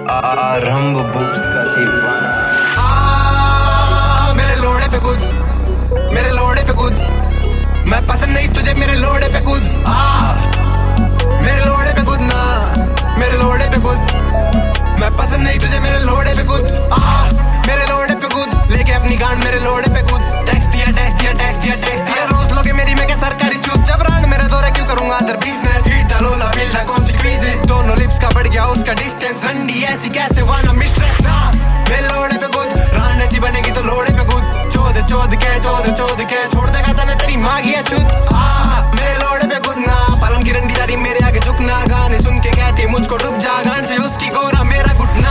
आरंभ बुक्स का दीवाना। मेरे लोड़े पे कूद, मेरे लोड़े पे कूद, मैं पसंद नहीं तुझे मेरे लोड़े पे कूद। मेरे लोड़े पे कूद ना, मेरे लोड़े पे कूद, मैं पसंद नहीं तुझे मेरे लोड़े पे कूद। मेरे लोड़े पे कूद, लेके अपनी गांड मेरे लोड़े पे कूद। टैक्स दिया टैक्स दिया टैक्स दिया टैक्स दिया, रोज लोगे मेरी मैं क्या सरकारी चूत। जब रंग मेरे दौरे क्यों करूंगा अदर बिजनेस, हीट डालोला फील दा कॉन्सिक्वेंसेस, दोनों लिप्स का बढ़ गया उसका डिस्टेंस। रंडी ऐसी कैसे वाना मिस्ट्रेस ना, मेरे लोड़े पे कूद, रान ऐसी बनेगी तो लोड़े पे कूद। चोद चोद के छोड़ देगा तने तेरी माँ की चूत। मेरे लोड़े पे कूद ना, पलम की रंडी जारी मेरे आगे झुकना, गाने सुन के कहती मुझको डूब जा, गान से उसकी गोरा मेरा घुटना।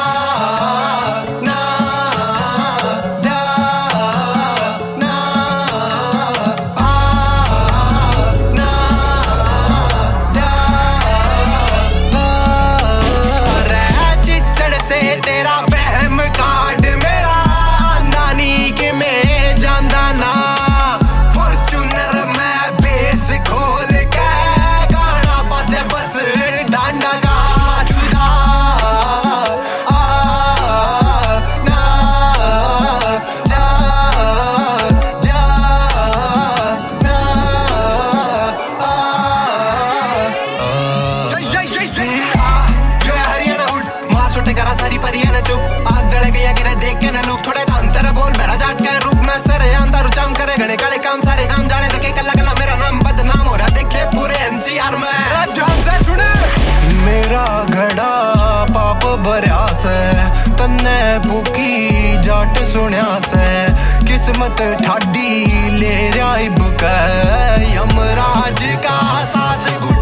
सारी परिया न चुप, आग जड़ गया गिरे देख के न लूक, थोड़े दान तेरा बोल बेड़ा जाट का रूप में सरे अंदर उचाम करे घने काले काम सारे काम जाने तके कल्ला कल्ला मेरा नाम बदनाम हो रहा देखे पूरे एनसीआर में। ध्यान से सुने, मेरा घड़ा पाप भरया से, तन्ने भूखी जाट सुनिया से, किस्मत ठाडी ले रहा इब यमराज का सास गुट।